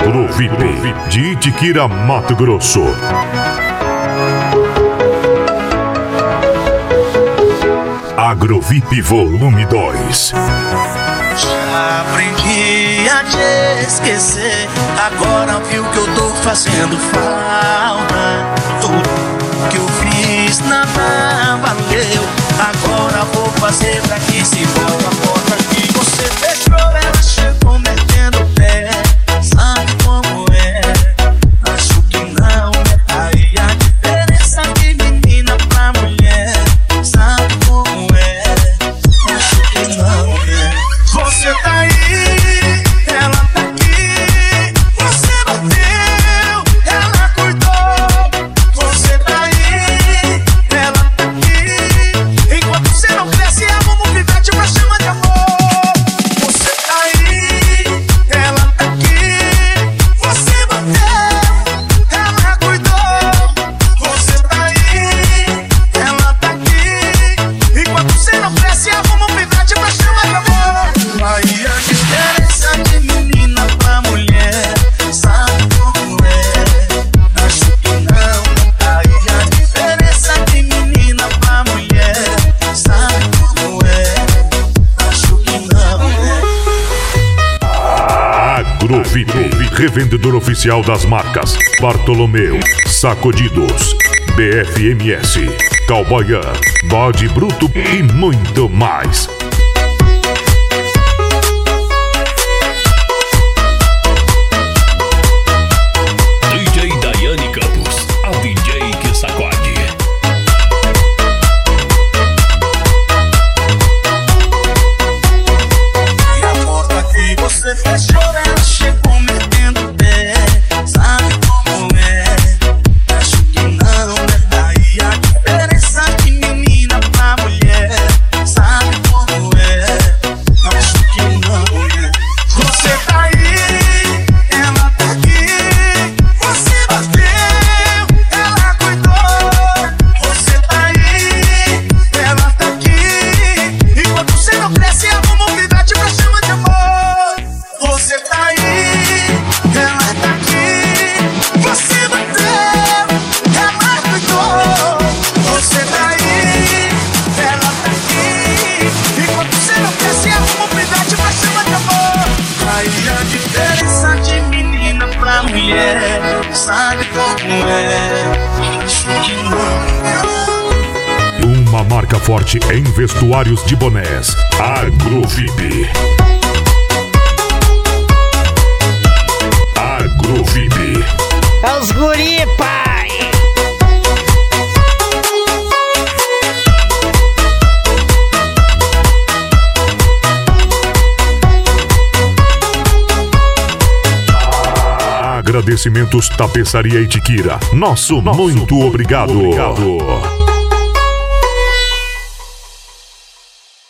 AgroVip de Itiquira, Mato Grosso. AgroVip Volume 2. Já aprendi a te esquecer, agora viu que eu tô fazendo falta. Tudo que eu fiz nada valeu, agora vou fazer pra que se volta a porta que você fechou. Ela chegou metendo o pé, sabe como é? Acho que não é aí a diferença de menina pra mulher. Sabe como é? Acho que não é. Você tá aí, ela tá aqui. Você bateu, ela cuidou. Você tá aí, ela tá aqui. Enquanto você não cresce, arruma um pivete pra chamar de amor. Você tá aí, ela tá aqui. Você bateu, ela cuidou. Você tá aí, ela tá aqui. Enquanto você não cresce, arruma um pivete pra chamar de amor. Aí a diferença de menina pra mulher, sabe como é? Acho que não. Aí a diferença de menina pra mulher, sabe como é? Acho que não. AgroVip, revendedor oficial das marcas Bartolomeu, Sacudidos, BFMS, Cowboyan, Bode Bruto e muito mais. DJ Daiane Campos, a DJ que sacode. E a porta que você fechou, ela chegou metendo o pé. Sabe como é? Acho que não é daí a diferença de menina pra mulher. Sabe como é? Acho que não é. Você tá aí, ela tá aqui. Você bateu, ela cuidou. Você tá aí, ela tá aqui. Enquanto você não cresce, arruma um pivete pra chamar de amor. Você tá aí, ela tá aqui. Você bateu, ela cuidou. Você tá aí, ela tá aqui. Enquanto você não cresce, arruma um pivete pra chamar de amor. Aí a diferença de menina pra mulher, sabe como é? Acho que não. Uma marca forte em vestuários de bonés. AgroVip. AgroVip. É os guri, pai! Agradecimentos Tapeçaria Itiquira. Nosso muito obrigado.